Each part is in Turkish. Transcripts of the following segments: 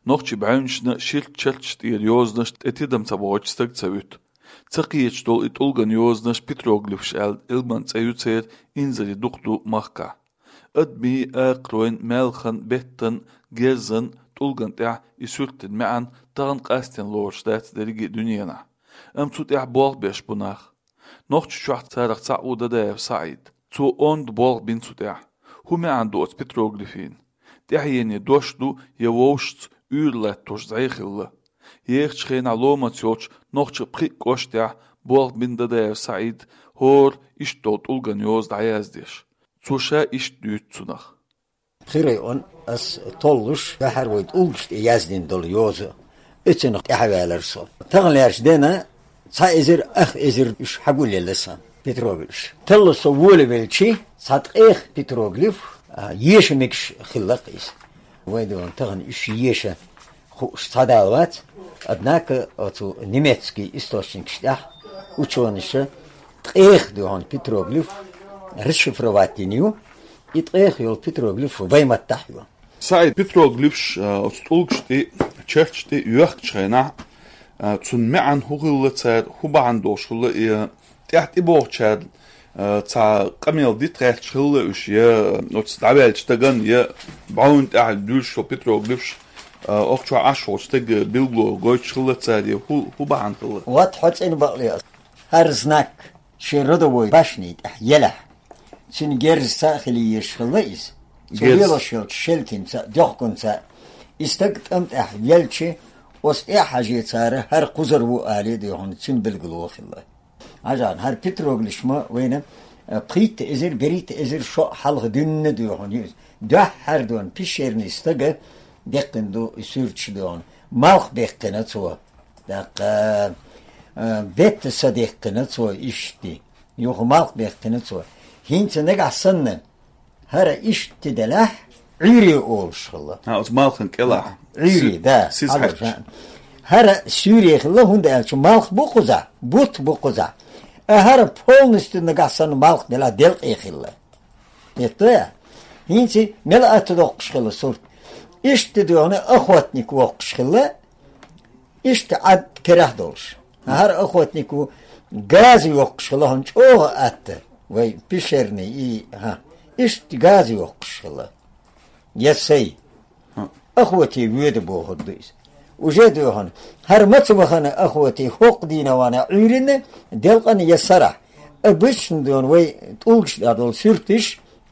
Nochchi bäunschne schilt chelcht ihr josnest etidam tabojstag zavut. Tsaqiech dol it ulgan josnes petroglifs ilman tsayutser inzali duqdu mahka. Admi aqroin melkhan betten gezen tulgan ta isulten ma'an tagan qasten lorstaat derigi dünyana. Am tut bol besh bunach. Nochchi schacht sarach tsauda da Said. Zu ond bol bin tut Hu ma'an dot petroglifin. Tahiyeni doshdu yewosht Ürlet toş zayıkhılla. Yekçğen aloma tsoç noqçı prik qoştya bol binde de Said hor iştot ulgan yoz dayazdiş. Tsoşa iş dütsunaq. Xire on as tolluş ve her voyt ulgst yazdin dol yozu. Üçün ahvalar so. Tağlarş dena sa ezir iş hagullesan Petroglif. Tello so vole velçi satqih Petroglif yeşmek xillaqis. Войдон таган ещё стадалват, однако оту немецкий источник штах учёныша трех дон Петроглиф расшифровать нее и трех йол Петроглиф вайматтахю. Сай Петроглифш отстулгшти черчти юахчена цун меан хугыллацад хубан дошулла и тяхти бохчад تا قمیل دیت خیلی چهله اوشیه نوتس دعویل چتگن یه باوند دولش و پیتروگلیفش اخچو عشق چتگ بیلگلو گوی چهله تادی هو باند خله. وات حدس این باقلیاس. هر زنک شیرده وی باشنید یله. چون گرز ساخلیش خله ایست. جویلا شیل شلتین تا دکون تا استقط امت یلچه است حاجی تاره هر قزر و آلی دیوان چون بیلگلو خله. Ajan her petroglişma weyne qit ezir berit ezir şu halq dünne diyorun yüz. Dah her don pişerini istage dekken do sürç diyorun. Malq bekkene tso. Dakka bet sadekkene tso işti. Yok malq bekkene tso. Hint ne gasanne. Her işti delah iri olşalla. Ha os malqın kela. Iri da. Her Suriye xilla hunda elçi malq bu quza. But bu quza. Her polностью нагасан малк дела дел эхилла. Это я. Инти мел ату оқшхилла сурт. Ишти дуоны ахватнику оқшхилла. Ишти ад керах долш. Her ахватнику гази оқшхилла хонч оға атты. Вай пишерни и ha. Ишти гази оқшхилла. Ясай. Ахвати веде боғырдыйс. Уже диyorsun. Her maçımızın ahvati hok dine vana ürünü delqan yasara. Abışın diyorsun ve ulgşlar dol sürtüş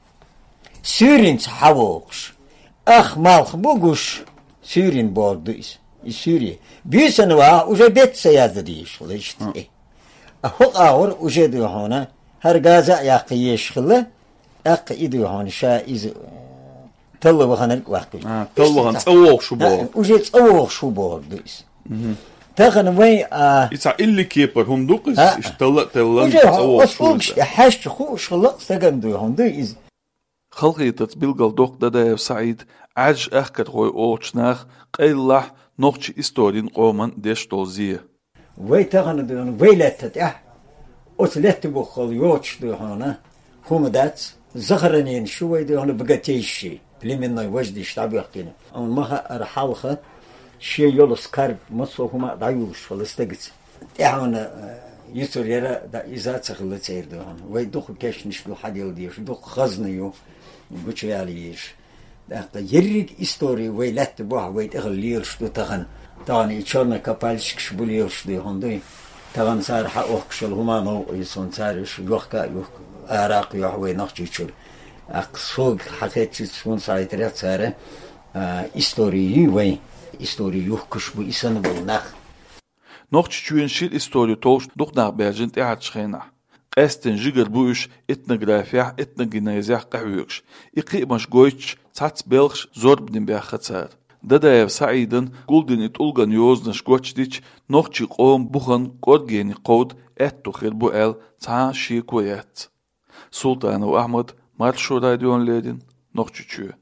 sürün havoğuş. Ah malk buguş sürün borduyuz. Sürü. Bir sene var уже betse yazdı diye işte. Hok ağır уже diyorsun. Her gaza yakı yeşkılı akı diyorsun şaiz Tallı bakana vakti. Tallı bakan tsavok şu bor. Uje tsavok şu bor dis. Tağın vay İsa illi keper hunduk is tallı tsavok şu. Uje haş khu şlıq sagan diyordu iz. Xalqiyatat bilgal doqda da Said aj ahkat qoy oçnaq qillah noqchi istorin qoman deştoziye. Vay tağın diyordu vaylatat otlet bu xol yoç diyordu. Humadat zakhranin şu vay diyordu bagateşi. Племенной вожди штаб яхтина. Он маха архалха ши йолос карб масохума даюш фалстагц. Яна юсурера да изацахла цейрдон. Вай дух кешниш ду хадил диш дух хазныю гучялиш. Да еррик истории вай лат бу вай тагылир шту таган. Тани чорна капальчик шбулир шту хондой. Таган сар ха оқшыл хумано исон сариш юхка юх арак юх вай нахчичур. Aqsog hakikati son saytret sare istoriyi ve istoriyi yokuş bu isanı bulnak. Nochçüyen şil istori toş duqnaq berjin teatçxena. Qesten jiger bu iş etnografiya etnogeneziyah qahuyuqş. İqimaş goyç tsats belx zorbdin beaxatsar. Dadayev Saidin guldin it ulgan yoznaş goçdiç nochçi qom buxan qorgeni qod ettoxir bu el tsa şi koyat. Sultanov Ahmed Marşo radyon ledin, nohçuçu.